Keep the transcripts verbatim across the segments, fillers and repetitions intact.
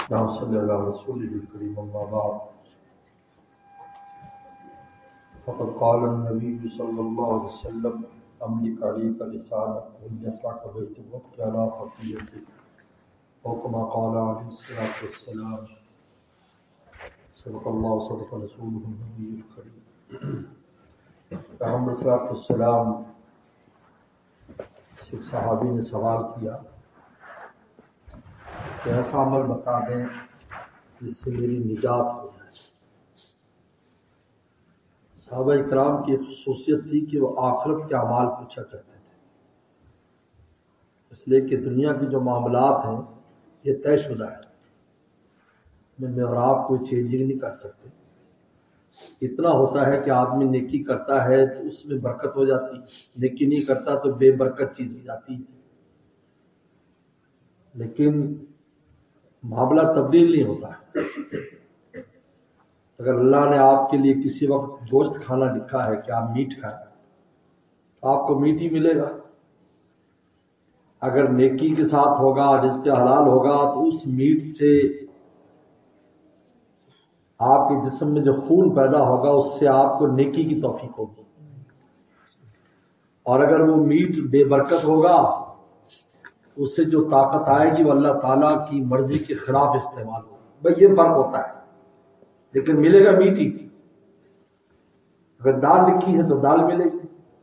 اللهم صل على رسوله الكريم أما بعد فقد قال النبي صلى الله عليه وسلم أملك عليك لسانك وليسعك بيتك وابكي على خطيئتك أو كما قال عليه الصلاة والسلام. صدق الله وصدق رسوله النبي الكريم. پیغمبر صلی اللہ علیہ وسلم سے ایک صحابی نے سوال کیا کہ ایسا عمل بتا دیں جس سے میری نجات ہو جائے. صحابہ اکرام کی ایک خصوصیت تھی کہ وہ آخرت کے اعمال پوچھا کرتے تھے، اس لیے کہ دنیا کے جو معاملات ہیں یہ طے شدہ ہے، میں میں اور آپ کوئی چینجنگ نہیں کر سکتے. اتنا ہوتا ہے کہ آدمی نیکی کرتا ہے تو اس میں برکت ہو جاتی، نیکی نہیں کرتا تو بے برکت چیز ہو جاتی ہے. لیکن معاملہ تبدیل نہیں ہوتا ہے. اگر اللہ نے آپ کے لیے کسی وقت گوشت کھانا لکھا ہے کہ آپ میٹ کھائیں تو آپ کو میٹ ہی ملے گا. اگر نیکی کے ساتھ ہوگا، رزق حلال ہوگا تو اس میٹ سے آپ کے جسم میں جو خون پیدا ہوگا اس سے آپ کو نیکی کی توفیق ہوگی. اور اگر وہ میٹ بے برکت ہوگا اس سے جو طاقت آئے گی وہ اللہ تعالیٰ کی مرضی کے خلاف استعمال ہوگی. بھائی یہ فرق ہوتا ہے، لیکن ملے گا میٹ ہی. اگر دال لکھی ہے تو دال ملے گی.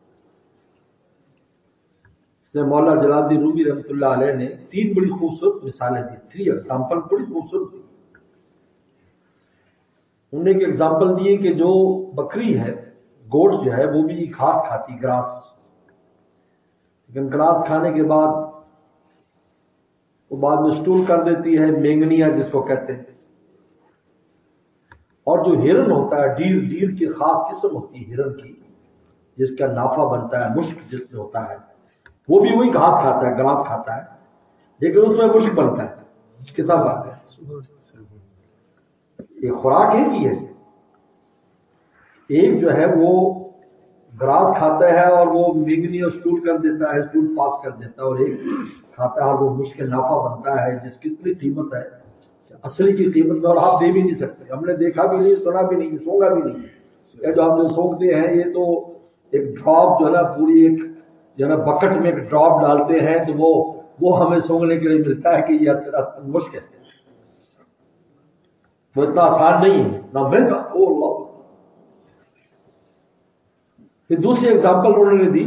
اس نے مولانا جلال الدین رومی رحمۃ اللہ علیہ نے تین بڑی خوبصورت مثالیں دی، تھری ایگزامپل بڑی خوبصورت دی. انہوں نے ایک ایگزامپل دی کہ جو بکری ہے، گوٹ جو ہے وہ بھی گھاس کھاتی، گراس، لیکن گراس کھانے کے بعد وہ بعد میں اسٹول کر دیتی ہے، مینگنیا جس کو کہتے ہیں. اور جو ہرن ہوتا ہے، ڈیر ڈیر کی خاص قسم ہوتی ہے ہرن کی جس کا نافع بنتا ہے، مشک جس میں ہوتا ہے، وہ بھی وہی گھاس کھاتا ہے، گراس کھاتا ہے، لیکن اس میں مشک بنتا ہے. کتاب بات ہے، یہ خوراک ایک ہی ہے. ایک جو ہے وہ گراس کھاتا ہے اور وہ مینگنی اور اسٹول کر دیتا ہے، اسٹول پاس کر دیتا ہے، اور ایک کھاتا ہے اور وہ مشک نافع بنتا ہے جس کی اتنی قیمت ہے اصلی کی قیمت میں اور آپ دے بھی نہیں سکتے. ہم نے دیکھا بھی نہیں، سنا بھی نہیں، سونگا بھی نہیں. یہ جو ہم جو سونگتے ہیں یہ تو ایک ڈراپ جو ہے نا، پوری ایک جو ہے نا بکٹ میں ایک ڈراپ ڈالتے ہیں تو وہ وہ ہمیں سونگنے کے لیے ملتا ہے کہ یہ مشک ہے. وہ اتنا آسان نہیں ہے، نہ مہنگا. او اللہ. پھر دوسری ایگزامپل انہوں نے دی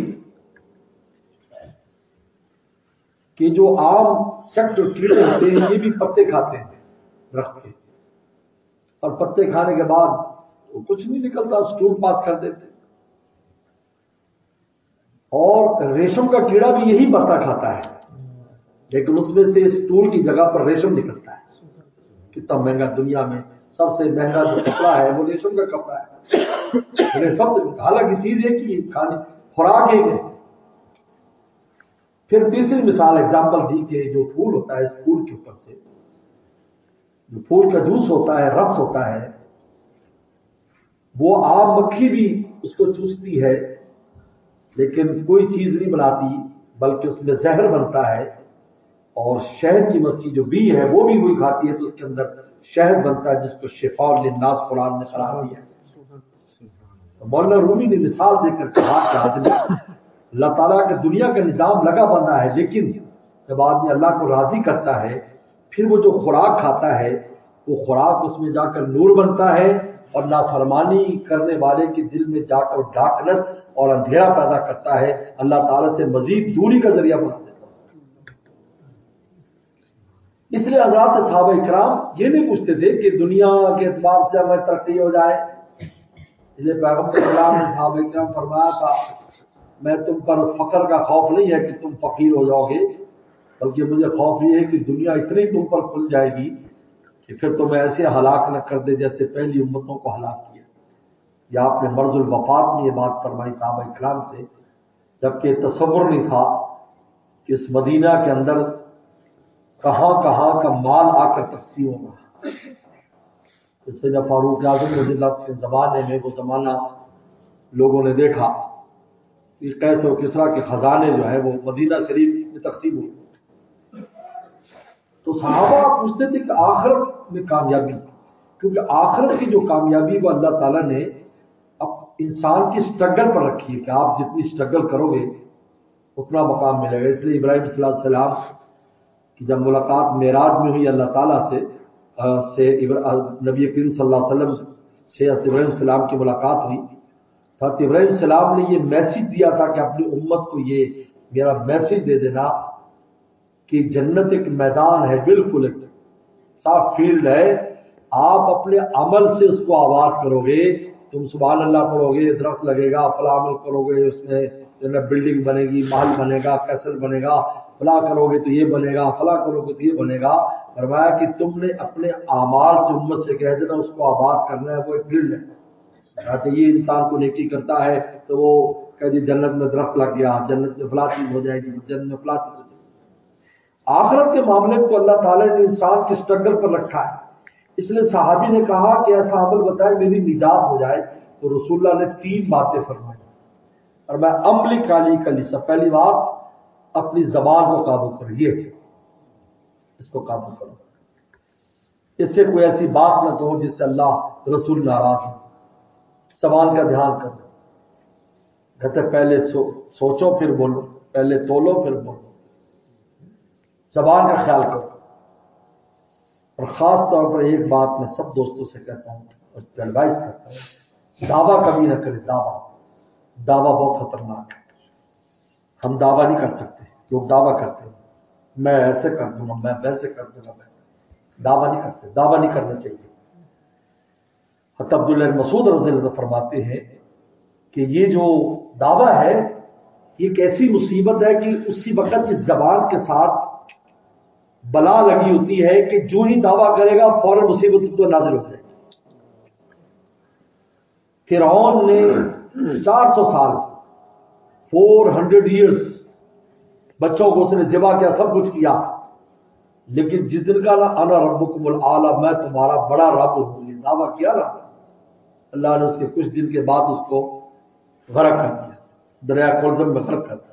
کہ جو عام سیکٹ اور کیڑے ہوتے ہیں یہ بھی پتے کھاتے ہیں درخت کے، اور پتے کھانے کے بعد وہ کچھ نہیں نکلتا، اسٹول پاس کر دیتے. اور ریشم کا کیڑا بھی یہی پتا کھاتا ہے، لیکن اس میں سے اسٹول کی جگہ پر ریشم نکلتا ہے. کتنا مہنگا، دنیا میں سب سے مہنگا جو کپڑا ہے وہ ریشم کا کپڑا ہے. سب سے حالانکہ چیز ایک ہی کھانے خوراک ایک ہے. پھر تیسری مثال ایگزامپل دی کہ جو پھول ہوتا ہے، اس پھول کے اوپر سے جو پھول کا جوس ہوتا ہے، رس ہوتا ہے، وہ عام مکھی بھی اس کو چوستی ہے لیکن کوئی چیز نہیں بناتی، بلکہ اس میں زہر بنتا ہے. اور شہد کی مکھی جو بی ہے وہ بھی وہی کھاتی ہے تو اس کے اندر شہد بنتا ہے جس کو شفاء للناس قرآن نے قرار دیا ہے. مولانا رومی نے مثال دے کر کہا کہ آدمی اللہ تعالیٰ کے دنیا کا نظام لگا بنا ہے، لیکن جب آدمی اللہ کو راضی کرتا ہے پھر وہ جو خوراک کھاتا ہے وہ خوراک اس میں جا کر نور بنتا ہے، اور نافرمانی کرنے والے کے دل میں جا کر ڈارکنس اور اندھیرا پیدا کرتا ہے، اللہ تعالیٰ سے مزید دوری کا ذریعہ بنا دیتا ہے. اس لیے حضرات صحابہ اکرام یہ نہیں پوچھتے تھے کہ دنیا کے اعتبار سے ہمیں ترقی ہو جائے. اس لیے پیغمبر اسلام نے صحابہ اکرام فرمایا تھا میں تم پر فقر کا خوف نہیں ہے کہ تم فقیر ہو جاؤ گے، بلکہ مجھے خوف یہ ہے کہ دنیا اتنی تم پر کھل جائے گی کہ پھر تمہیں ایسے ہلاک نہ کر دے جیسے پہلی امتوں کو ہلاک کیا. یا آپ نے مرض الوفات میں یہ بات فرمائی صحابہ اکرام سے، جبکہ تصور نہیں تھا کہ اس مدینہ کے اندر کہاں کہاں کا مال آ کر تقسیم ہوگا. سیدنا فاروق اعظم رضی اللہ کے زمانے میں وہ زمانہ لوگوں نے دیکھا کہ قیصر و کسریٰ کے خزانے جو ہے وہ مدینہ شریف میں تقسیم ہوئے. تو صحابہ پوچھتے تھے کہ آخرت میں کامیابی، کیونکہ آخرت کی جو کامیابی وہ اللہ تعالیٰ نے اب انسان کی اسٹرگل پر رکھی ہے کہ آپ جتنی اسٹرگل کرو گے اتنا مقام ملے گا۔ اس لیے ابراہیم صلی اللہ علیہ وسلم کی جب ملاقات معراج میں ہوئی اللہ تعالیٰ سے سے نبی کریم صلی اللہ علیہ وسلم سے حضرت ابراہیم السلام کی ملاقات ہوئی، حضرت ابراہیم السلام نے یہ میسج دیا تھا کہ اپنی امت کو یہ میرا میسج دے دینا کہ جنت ایک میدان ہے، بالکل ایک صاف فیلڈ ہے، آپ اپنے عمل سے اس کو آباد کرو گے، تم سبحان اللہ پڑھو گے، درخت لگے گا، فلاں عمل کرو گے، اس میں بلڈنگ بنے گی، محل بنے گا، کیسل بنے گا، فلاں کرو گے تو یہ بنے گا، فلاں کرو گے تو یہ بنے گا۔ فرمایا کہ تم نے اپنے اعمال سے امت سے کہہ دینا اس کو آباد کرنا ہے، وہ ایک فیلڈ ہے۔ اچھا یہ انسان کو نیکی کرتا ہے تو وہ کہ جی جنت میں درخت لگ گیا، جنت میں فلاں چیز ہو جائے گی، جنت میں فلاں چیز ہو جائے گی۔ آخرت کے معاملے کو اللہ تعالیٰ نے انسان کی اسٹرگل پر رکھا ہے۔ اس لیے صحابی نے کہا کہ ایسا عمل بتائے میری نجات ہو جائے، تو رسول اللہ نے تین باتیں فرمائی، اور میں عملی کالی کلی سب پہلی بات اپنی زبان کو قابو کریے، اس کو قابو کرو، اس سے کوئی ایسی بات نہ کہو جس سے اللہ رسول ناراض ہو۔ زبان کا دھیان کرو، کہتے پہلے سو سوچو پھر بولو، پہلے تولو پھر بولو، زبان کا خیال کرو۔ اور خاص طور پر ایک بات میں سب دوستوں سے کہتا ہوں اور ایڈوائز کرتا ہوں، دعویٰ کبھی نہ کرے، دعویٰ دعویٰ بہت خطرناک ہے۔ ہم دعویٰ نہیں کر سکتے، لوگ دعویٰ کرتے ہیں میں ایسے کر دوں گا، میں ویسے کر دوں گا، میں دعویٰ نہیں کرتے، دعویٰ نہیں کرنا چاہیے۔ حضرت عبداللہ مسعود رضی اللہ عنہ فرماتے ہیں کہ یہ جو دعویٰ ہے یہ ایک ایسی مصیبت ہے کہ اسی وقت اس زبان کے ساتھ بلا لگی ہوتی ہے کہ جو ہی دعویٰ کرے گا فوراً مصیبت اس کو نازل ہو جائے گی۔ فرعون نے چار سو سال فور ہنڈریڈ ایئرس بچوں کو اس نے ذبح کیا، سب کچھ کیا، لیکن جس دن کا نا انا ربکم الاعلی، میں تمہارا بڑا رب ہوں، یہ دعویٰ کیا نا، اللہ نے اس کے کچھ دن کے بعد اس کو غرق کر دیا، دریا کلزم میں غرق کر دیا۔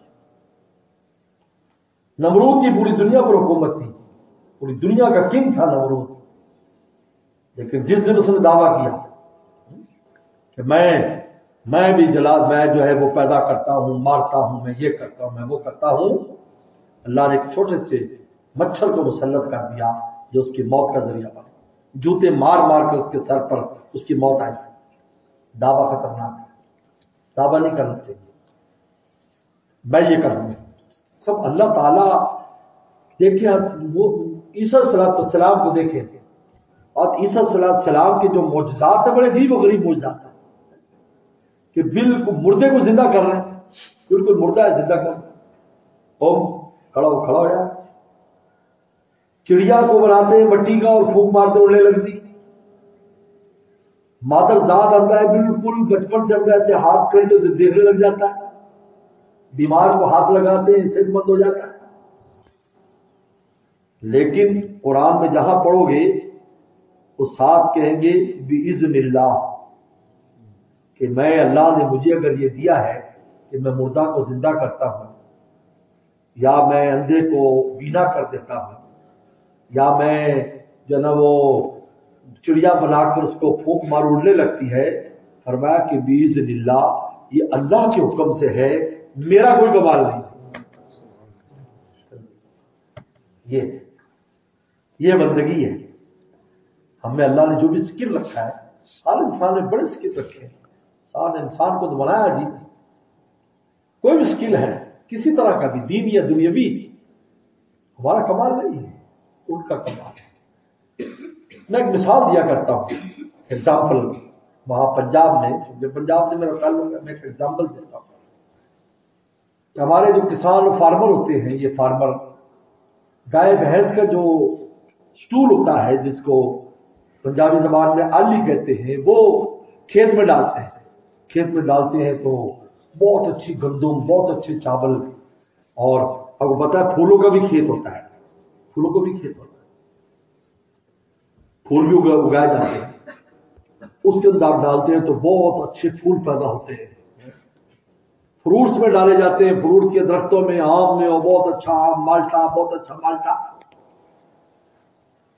نمرود کی پوری دنیا پر حکومت تھی، پوری دنیا کا کنگ تھا نمرود، لیکن جس دن اس نے دعویٰ کیا کہ میں میں بھی جلال میں جو ہے وہ پیدا کرتا ہوں، مارتا ہوں، میں یہ کرتا ہوں، میں وہ کرتا ہوں، اللہ نے ایک چھوٹے سے مچھر کو مسلط کر دیا جو اس کی موت کا ذریعہ بنا، جوتے مار مار کے اس کے سر پر اس کی موت آئی۔ دعویٰ خطرناک ہے، دعویٰ نہیں کرنا چاہیے، میں یہ کر دوں سب۔ اللہ تعالیٰ دیکھیں، وہ عیسیٰ صلاۃ السلام کو دیکھیں، اور عیسیٰ صلاۃ السلام کے جو معجزات ہیں بڑے عجیب و غریب معجزات ہیں کہ بالکل مردے کو زندہ کر رہے ہیں، بالکل مردہ ہے زندہ کر رہے ہیں، اوم کھڑا ہو کھڑا ہو جائے، چڑیا کو بناتے ہیں مٹی کا اور پھونک مارتے اڑنے لگتی، مادر ذات آتا ہے بالکل بچپن سے اندر ایسے ہاتھ کرتے تو دیکھنے لگ جاتا ہے، بیمار کو ہاتھ لگاتے ہیں صحت مند ہو جاتا ہے۔ لیکن قرآن میں جہاں پڑھو گے وہ ساتھ کہیں گے بِإِذْنِ اللَّهِ، کہ میں اللہ نے مجھے اگر یہ دیا ہے کہ میں مردہ کو زندہ کرتا ہوں، یا میں اندھے کو بینا کر دیتا ہوں، یا میں جو نا وہ چڑیا بنا کر اس کو پھونک مار اڑنے لگتی ہے، فرمایا کہ بِإِذْنِ اللَّهِ، یہ اللہ کے حکم سے ہے، میرا کوئی کمال نہیں۔ یہ یہ بندگی ہے، ہم میں اللہ نے جو بھی سکل رکھا ہے، ہر انسان نے بڑے سکل رکھے ہیں، انسان انسان کو تو بنایا جی، کوئی بھی سکل ہے کسی طرح کا بھی، دین یا دنیاوی، ہمارا کمال نہیں ہے، ان کا کمال ہے۔ میں ایک مثال دیا کرتا ہوں، ایگزامپل، وہاں پنجاب میں، کیونکہ پنجاب سے میرا تعلق ہے، میں ایک ایگزامپل دیتا ہوں کہ ہمارے جو کسان فارمر ہوتے ہیں، یہ فارمر گائے بھینس کا جو سٹول ہوتا ہے جس کو پنجابی زبان میں آلی کہتے ہیں، وہ کھیت میں ڈالتے ہیں، کھیت میں ڈالتے ہیں تو بہت اچھی گندم، بہت اچھے چاول، اور آپ کو پتا ہے پھولوں کا بھی کھیت ہوتا ہے، پھولوں کا بھی کھیت ہوتا ہے، پھول بھی اگائے جاتے ہیں، اس کے اندر آپ ڈالتے ہیں تو بہت اچھے پھول پیدا ہوتے ہیں۔ فروٹس میں ڈالے جاتے ہیں، فروٹس کے درختوں میں، آم میں، اور بہت اچھا آم، مالٹا، بہت اچھا مالٹا۔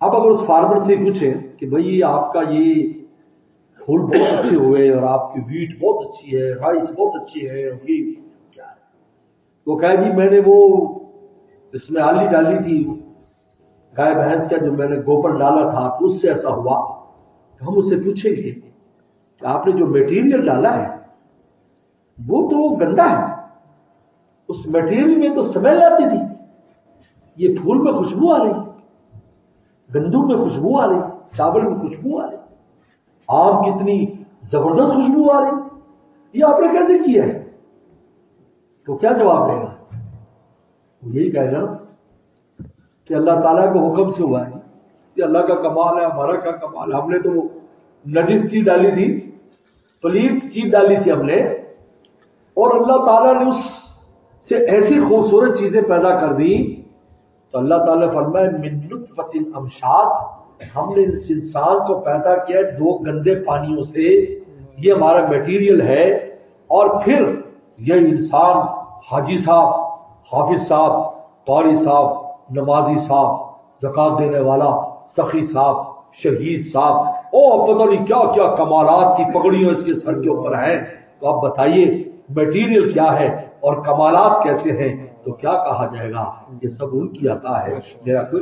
اب اگر اس فارمر سے پوچھیں کہ بھئی آپ کا یہ پھول بہت اچھے ہوئے اور آپ کی ویٹ بہت اچھی ہے، رائس بہت اچھی ہے، اور یہ کیا ہے؟ وہ کہا جی میں نے وہ اس میں آلی ڈالی تھی گائے بھینس کا، جو میں نے گوبر ڈالا تھا تو اس سے ایسا ہوا. تو ہم اسے پوچھیں گے کہ آپ نے جو میٹیریل ڈالا ہے وہ تو گندا ہے، اس میٹیریل میں تو سمیل آتی تھی، یہ پھول میں خوشبو آ رہی، گندم میں خوشبو آ رہی، چاول میں خوشبو آ رہی، آم کی اتنی زبردست خوشبو آ رہی، یہ آپ نے کیسے کیا ہے؟ تو کیا جواب دے گا؟ وہ یہی کہے گا کہ اللہ تعالیٰ کے حکم سے ہوا ہے، یہ اللہ کا کمال ہے، ہمارا کیا کمال ہے، ہم نے تو نجس چیز ڈالی تھی، پلیت چیز ڈالی تھی ہم نے، اور اللہ تعالیٰ نے اس سے ایسی خوبصورت چیزیں پیدا کر دی. تو اللہ تعالیٰ فرمائے من نطفۃ امشاج، ہم نے اس انسان کو پیدا کیا دو گندے پانیوں سے، یہ ہمارا میٹیریل ہے. اور پھر یہ انسان حاجی صاحب، حافظ صاحب، قاری صاحب، نمازی صاحب، زکات دینے والا، سخی صاحب، شہید صاحب، او پتہ نہیں کیا کیا کمالات کی پگڑیاں اس کے سر کے اوپر ہیں. تو آپ بتائیے میٹیریل کیا ہے اور کمالات کیسے ہیں؟ تو کیا کہا جائے گا؟ یہ سب ان کی عطا ہے، میرا کوئی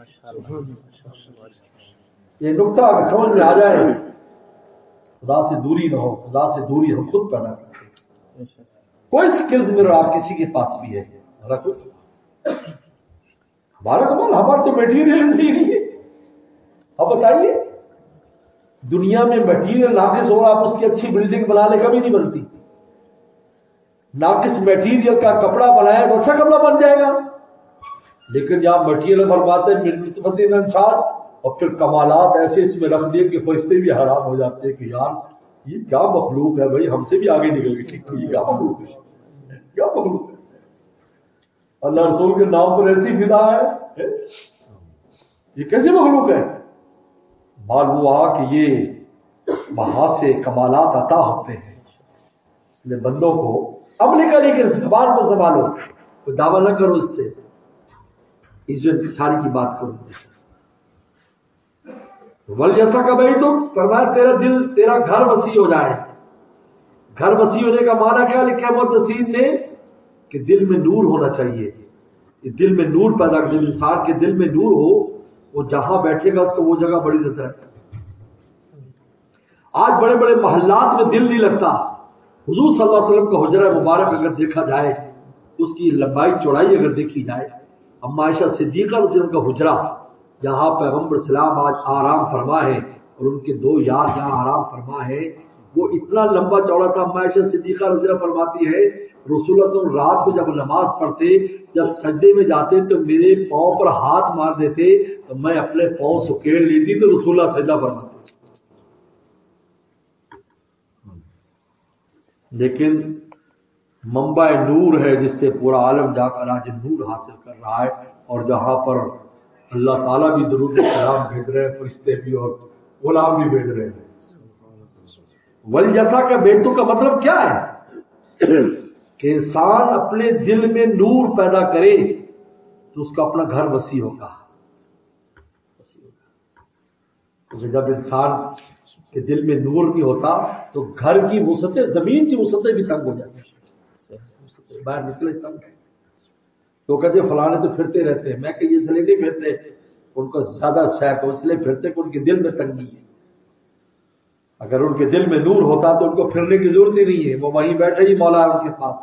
یہ نقطہ اگر سمجھ میں آ جائے، خدا سے دوری نہ ہو، خدا سے دوری ہم خود پیدا کرتے ہیں. کوئی سکلز میرا آپ کسی کے پاس بھی ہے، ہمارا کمال ہمارا تو میٹیریل ہی نہیں ہے. اب بتائیے دنیا میں میٹیریل ناقص ہو، آپ اس کی اچھی بلڈنگ بنا لے کبھی نہیں بنتی. ناقص میٹیریل کا کپڑا بنایا تو اچھا کپڑا بن جائے گا، لیکن جہاں میٹیریل فرماتے ہیں من نطفۃ امشاج، اور پھر کمالات ایسے اس میں رکھ دیے کہ فرشتے بھی حیران ہو جاتے ہیں کہ یار یہ کیا مخلوق ہے، بھائی ہم سے بھی آگے نکل گئی، یہ کیا مخلوق ہے، کیا مخلوق ہے. اللہ رسول کے نام پر ایسی فدا ہے، یہ کیسی مخلوق ہے؟ معلوم ہوا کہ یہ وہاں سے کمالات عطا ہوتے ہیں. اس لیے بندوں کو اب نکل لیکن زبان کو سنبھالو، کوئی دعویٰ نہ کرو اس سے، اس جو انکساری کی بات کرو. ول جیسا کہ بھائی تو فرمایا تیرا دل، تیرا گھر وسیع ہو جائے. گھر وسیع ہونے کا معنی کیا لکھا ہے محدثین نے؟ کہ دل میں نور ہونا چاہیے. دل میں نور پیدا کر، جب انسان کے دل میں نور ہو وہ جہاں بیٹھے گا اس کو وہ جگہ بڑی نظر ہے. آج بڑے بڑے محلات میں دل نہیں لگتا. حضور صلی اللہ علیہ وسلم کا حجرہ مبارک اگر دیکھا جائے، اس کی لمبائی چوڑائی اگر دیکھی جائے، اما عائشہ صدیقہ رضی اللہ عنہا کا حجرہ جہاں پیغمبر اسلام آج آرام فرما ہے اور ان کے دو یار جہاں آرام فرما ہے، وہ اتنا لمبا چوڑا تھا. اما عائشہ صدیقہ رضی اللہ عنہا فرماتی ہے رسول اللہ صلی اللہ علیہ وسلم رات کو جب نماز پڑھتے، جب سجدے میں جاتے تو میرے پاؤں پر ہاتھ مار دیتے تو میں اپنے پاؤں سکیڑ لیتی تو رسول اللہ سجدہ فرماتے. لیکن منبع نور ہے جس سے پورا عالم جا کر آج نور حاصل کر رہا ہے، اور جہاں پر اللہ تعالیٰ بھی درود و سلام بھیج رہے ہیں، فرشتے بھی اور غلام بھی بھیج رہے ہیں. ول جیسا کہ بیٹوں کا مطلب کیا ہے؟ کہ انسان اپنے دل میں نور پیدا کرے تو اس کا اپنا گھر وسیع ہوگا. جب انسان کے دل میں نور نہیں ہوتا تو گھر کی وسعتیں، زمین کی وسعتیں بھی تنگ ہو جاتی ہیں. باہر نکلے تنگ ہے تو کہتے فلانے تو پھرتے رہتے ہیں، میں کہ یہ اس لیے نہیں پھرتے، ان کو زیادہ سیر کو اس لیے پھرتے کہ ان کے دل میں تنگی ہے. اگر ان کے دل میں نور ہوتا تو ان کو پھرنے کی ضرورت ہی نہیں ہے، وہ وہیں بیٹھے ہی مولا ہے ان کے پاس.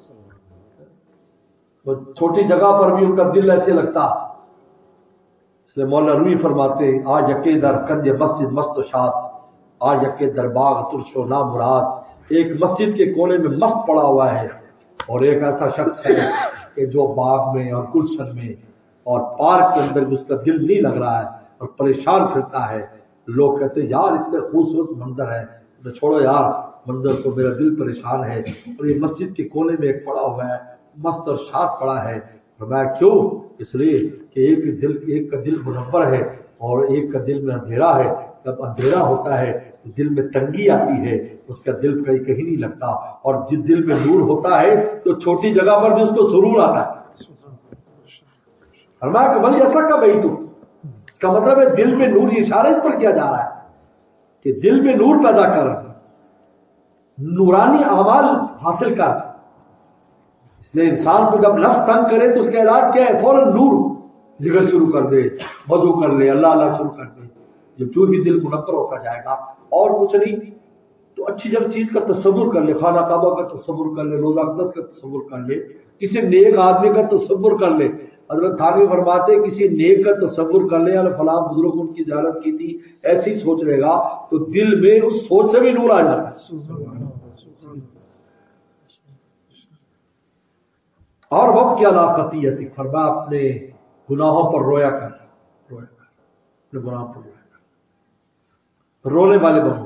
وہ چھوٹی جگہ پر بھی ان کا دل ایسے لگتا. اس لیے مولا روی فرماتے ہیں آج یکے در کنج مسجد مست و شاد، آج یکے در باغ ترش و نا مراد. ایک مسجد کے کونے میں مست پڑا ہوا ہے اور ایک ایسا شخص ہے کہ جو باغ میں اور گلشن میں اور پارک کے اندر بھی اس کا دل نہیں لگ رہا ہے اور پریشان پھرتا ہے. لوگ کہتے ہیں یار اتنے خوبصورت منظر ہے، تو چھوڑو یار منظر کو، میرا دل پریشان ہے. اور یہ مسجد کے کونے میں ایک پڑا ہوا ہے، مست اور شاد پڑا ہے. فرمایا کیوں؟ اس لیے کہ ایک دل ایک کا دل منور ہے اور ایک کا دل میں اندھیرا ہے. جب اندھیرا ہوتا ہے تو دل میں تنگی آتی ہے، اس کا دل کہیں کہیں نہیں لگتا. اور جس دل میں نور ہوتا ہے تو چھوٹی جگہ پر بھی اس کو سرور آتا ہے. فرمایا کہ بھائی ایسا کا بھائی تو اس کا مطلب ہے دل میں نور، یہ اشارہ اس پر کیا جا رہا ہے کہ دل میں نور پیدا کر، نورانی اعمال حاصل کر. اس لیے انسان کو جب نفس تنگ کرے تو اس کا علاج کیا ہے؟ فوراً نور ذکر شروع کر دے، وضو کر لے، اللہ اللہ شروع کر دے. جب جو بھی دل منور ہوتا جائے گا اور کچھ نہیں تو اچھی جب چیز کا تصور کر لے، خانہ کعبہ کا تصور کر لے، روزہ اقدس کا تصور کر لے، کسی نیک آدمی کا تصور کر لے. حضرت تھانوی فرماتے کسی نیک کا تصور کر لے، اللہ فلاں بزرگ ان کی زیارت کی تھی، ایسی سوچ رہے گا تو دل میں اس سوچ سے بھی نور آ جاتا ہے. اور وقت کی علاقتیت فرما اپنے گناہوں پر رویا کر، رویا کر اپنے گناہوں پر رویا کر، رونے والے بنو،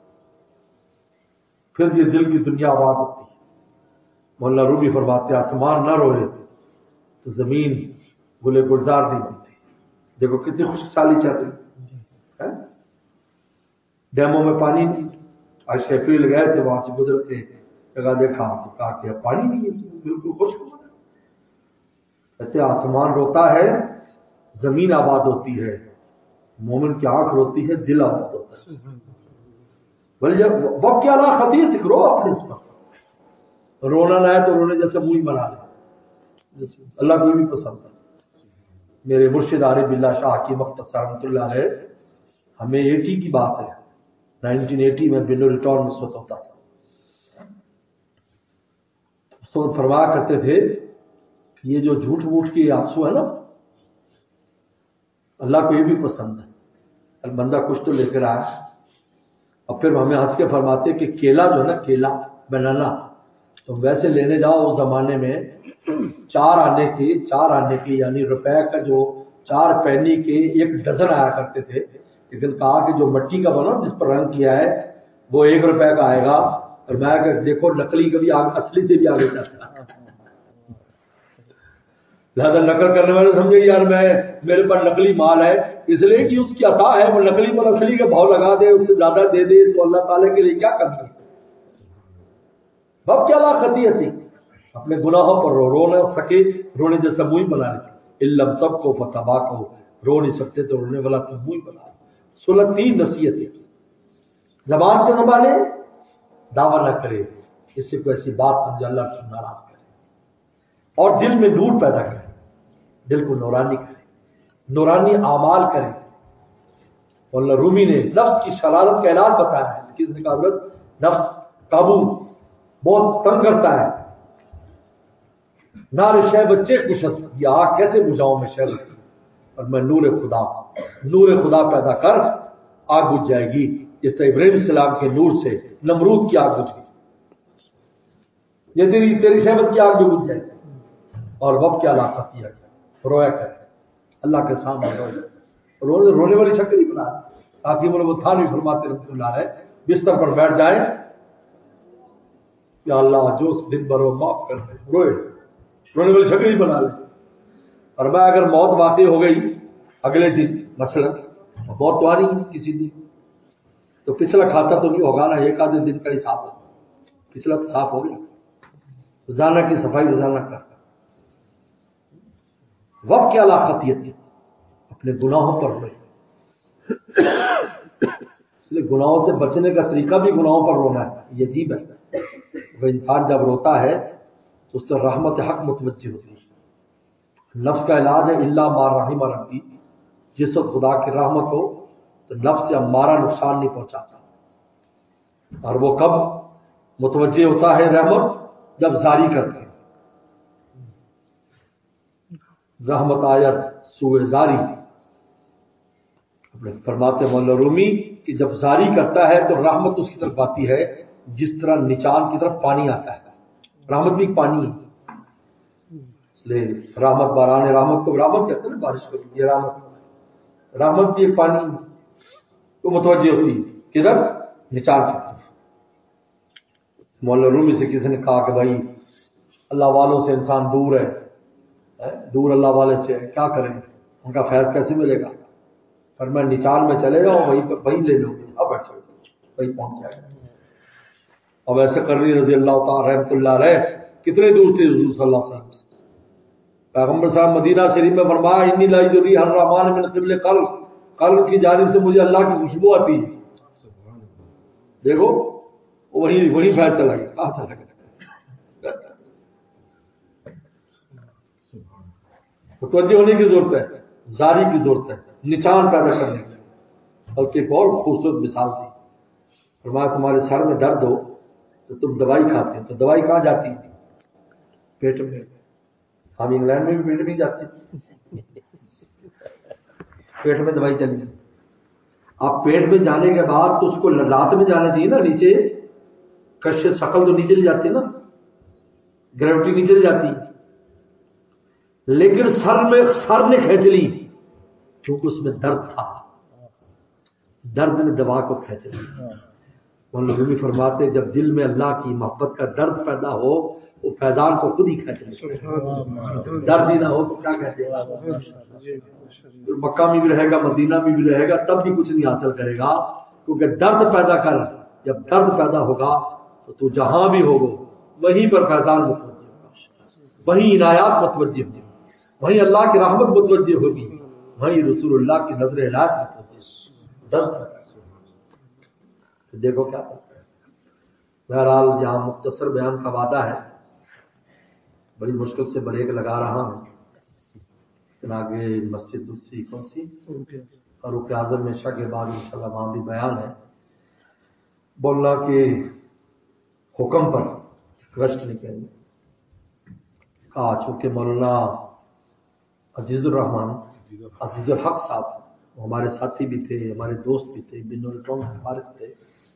پھر یہ دل کی دنیا آباد ہوتی ہے. مولانا رومی فرماتے آسمان نہ روئے تو زمین گلے گلزار نہیں بنتی. دیکھو کتنی خوشحالی چل رہی، ڈیموں میں پانی نہیں. آج شیفیلڈ گئے تھے، وہاں سے گزر کے جگہ دیکھا تو کہا کہ اب پانی نہیں ہے، اس میں بالکل خشک ہو. کہتے آسمان روتا ہے زمین آباد ہوتی ہے، مومن کی آنکھ روتی ہے دل آباد ہوتا ہے. بھلے وقت کے علاوہ خطیت رو اپنے اس پر، رونا نہ ہے تو رونے جیسے منہ بنا لے، اللہ کو بھی پسند ہے. میرے مرشد عارف باللہ شاہ کی مختصر رحمۃ اللہ علیہ، ہمیں ایٹی کی بات ہے، نائنٹین ایٹی میں بینو ریٹارن میں سوت ہوتا تھا. سوت فرمایا کرتے تھے یہ جو جھوٹ موٹ کی آنسو ہے نا، اللہ کو یہ بھی پسند ہے. بندہ کچھ تو لے کر آیا، اور پھر ہمیں ہنس کے فرماتے کہ کیلا جو ہے نا، کیلا بنانا تم ویسے لینے جاؤ اس زمانے میں چار آنے کی چار آنے کی یعنی روپے کا جو چار پینی کے ایک ڈزن آیا کرتے تھے. لیکن کہا کہ جو مٹی کا بنا جس پر رنگ کیا ہے وہ ایک روپے کا آئے گا. اور میں کہ دیکھو نقلی کبھی اصلی سے بھی آگے چلتا ہے. لہٰذا نقل کرنے والے سمجھے یار میں میرے پر نقلی مال ہے، اس لیے کہ اس کی عطا ہے، وہ نقلی پر اصلی کا بھاؤ لگا دے، اس سے زیادہ دے دے تو اللہ تعالیٰ کے لیے کیا کرنا. بب کیا لاقتی تھی اپنے گناہوں پر رو رو نہ سکے، رونے جیسا منہ بنا لے. علم تب کو فتبا کو رو نہیں سکتے تو رونے والا تو منہ بنا لے. سولہ تین نصیحتیں. زبان کو سنبھالے، دعویٰ نہ کرے اس سے کوئی ایسی بات سمجھے اللہ سے ناراض کرے، اور دل میں نور پیدا کرے، دل کو نورانی کرے، نورانی اعمال کرے. مولانا رومی نے نفس کی شرارت کا علاج بتایا ہے. کس نے کہا حضرت نفس قابو بہت تنگ کرتا ہے. نار شہ بچے کشت، یہ آگ کیسے بجھاؤں میں شہ، اور میں نور خدا نور خدا پیدا کر آگ بجھ جائے گی. جس طرح ابراہیم السلام کے نور سے نمرود کی آگ بجھ گئی، یہ تیری تیری شہبت کی آگ بھی بجھ جائے گی. اور وقت کیا علاقہ کیا گیا، رویا کر اللہ کے سامنے رونے رونے والی شکل نہیں بنا. تاکہ وہ تھانوی فرماتے رحمۃ اللہ ہے بستر پر بیٹھ جائے، یا اللہ جو اس دن بھر معاف کر دے، روئے رونے والی شکل ہی بنا لے. اور میں اگر موت واقع ہو گئی اگلے دن مثلا، موت تو آ نہیں کسی دن، تو پچھلا کھاتا تو نہیں ہوگا نا، ایک آدھے دن کا حساب ہے، پچھلا تو صاف ہو گیا. روزانہ کی صفائی روزانہ کر. وقت کی علاقتیت اپنے گناہوں پر روئے. اس لیے گناہوں سے بچنے کا طریقہ بھی گناہوں پر رونا ہے. یہ عجیب ہے، وہ انسان جب روتا ہے تو اس سے رحمت حق متوجہ ہوتی ہے. نفس کا علاج ہے الا ما رحم ربی، جس وقت خدا کی رحمت ہو تو نفس سے ہمارا نقصان نہیں پہنچاتا. اور وہ کب متوجہ ہوتا ہے رحمت؟ جب زاری کرتے ہیں. رحمت آیت سوئے زاری، اپنے فرماتے مولا رومی کہ جب زاری کرتا ہے تو رحمت اس کی طرف آتی ہے جس طرح نچان کی طرف پانی آتا ہے. رحمت بھی ایک پانی ہے، اس لیے رحمت باران رحمت کو رحمت کہتے ہیں نا، بارش کو یہ رحمت رحمت بھی ایک پانی تو متوجہ ہوتی ہے کدھر؟ نچان کی طرف. مولا رومی سے کسی نے کہا کہ بھائی اللہ والوں سے انسان دور ہے، دور اللہ والے سے کیا کریں، ان کا فیض کیسے ملے گا؟ پر میں نچان میں چلے جاؤ، وہیں پر وہیں لے لو، اب بیٹھو وہیں پہنچ جائے گا. اب ایسے کرنی رضی اللہ تعالی رحمۃ اللہ علیہ کتنے دور تھے حضور صلی اللہ علیہ وسلم سے. پیغمبر صاحب مدینہ شریف میں فرمایا انی لا یری الرحمن من قبل قلب، قلب کی جانب سے مجھے اللہ کی خوشبو آتی ہے. دیکھو وہی وہی فیض چلا گیا. کہاں چلا گیا؟ متوجہ ہونے کی ضرورت ہے، زاری کی ضرورت ہے، نشان پیدا کرنے کی. بلکہ ایک اور خوبصورت مثال تھی. فرمایا تمہارے سر میں درد ہو تو تم دوائی کھاتے ہو، تو دوائی کہاں جاتی؟ پیٹ میں. ہم انگلینڈ میں بھی پیٹ میں جاتے ہیں، پیٹ میں دوائی چلی. اب پیٹ میں جانے کے بعد تو اس کو لات میں جانا چاہیے نا، نیچے کش شکل تو نیچے لے جاتی ہے نا، گریوٹی نیچے لے جاتی. لیکن سر میں سر نے کھینچ لی کیونکہ اس میں درد تھا، درد نے دوا کو کھینچ لی. مولانا رومی فرماتے جب دل میں اللہ کی محبت کا درد پیدا ہو وہ فیضان کو خود ہی کھینچ لے. درد ہی نہ ہو تو کیا کہتے ہیں؟ مکہ میں بھی رہے گا، مدینہ میں بھی رہے گا، تب بھی کچھ نہیں حاصل کرے گا. کیونکہ درد پیدا کر، جب درد پیدا ہوگا تو تو جہاں بھی ہوگا وہیں پر فیضان متوجہ ہوگا، وہیں عنایات متوجہ ہوگی، وہیں اللہ کی رحمت متوجہ ہوگی، وہیں رسول اللہ کی نظر عنایت متوجہ ہوگی. درد دیکھو کیا کرتا ہے. بہرحال یہاں مختصر بیان کا وعدہ ہے، بڑی مشکل سے بریک لگا رہا ہوں. آگے مسجد دوسری کون سی فاروق اعظم میں شاہ کے بعد انشاءاللہ وہاں بھی بیان ہے. بولنا کے حکم پر ریسٹ نہیں کریں گے. کہا چونکہ مولانا عزیز الرحمان عزیز الحق صاحب وہ ہمارے ساتھی بھی تھے، ہمارے دوست بھی تھے، بن الیکٹران سے فارغ تھے،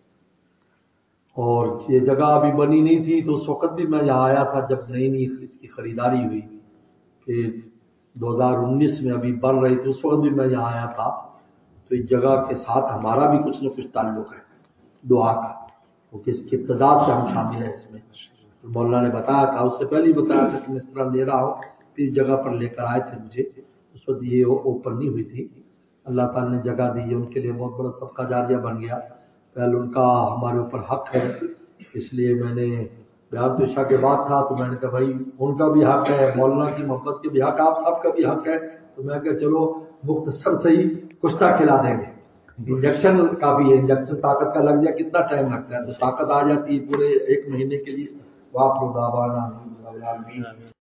اور یہ جگہ ابھی بنی نہیں تھی. تو اس وقت بھی میں یہاں آیا تھا جب نئی نئی اس کی خریداری ہوئی کہ دو ہزار انیس میں ابھی بن رہی تھی، اس وقت بھی میں یہاں آیا تھا. تو اس جگہ کے ساتھ ہمارا بھی کچھ نہ کچھ تعلق ہے دعا کا، کیونکہ اس کی ابتدا سے ہم شامل ہیں اس میں. تو مولانا نے بتایا تھا، اس سے پہلے ہی بتایا تھا کہ میں اس طرح لے رہا ہوں. پھر اس جگہ پر لے کر آئے تھے مجھے، اس وقت یہ اوپن نہیں ہوئی تھی. اللہ تعالیٰ نے جگہ دی ہے، ان کے لیے بہت بڑا صدقہ جاریہ بن گیا. پہلے ان کا ہمارے اوپر حق ہے، اس لیے میں نے بیان تو عشاء کے بعد تھا تو میں نے کہا بھائی ان کا بھی حق ہے، مولانا کی محبت کے بھی حق، آپ سب کا بھی حق ہے. تو میں کہا چلو مختصر سے ہی کشتہ کھلا دیں گے. انجیکشن کافی ہے، انجیکشن طاقت کا لگ جائے کتنا ٹائم لگتا ہے، تو طاقت آ جاتی ہے پورے ایک مہینے کے لیے. واپس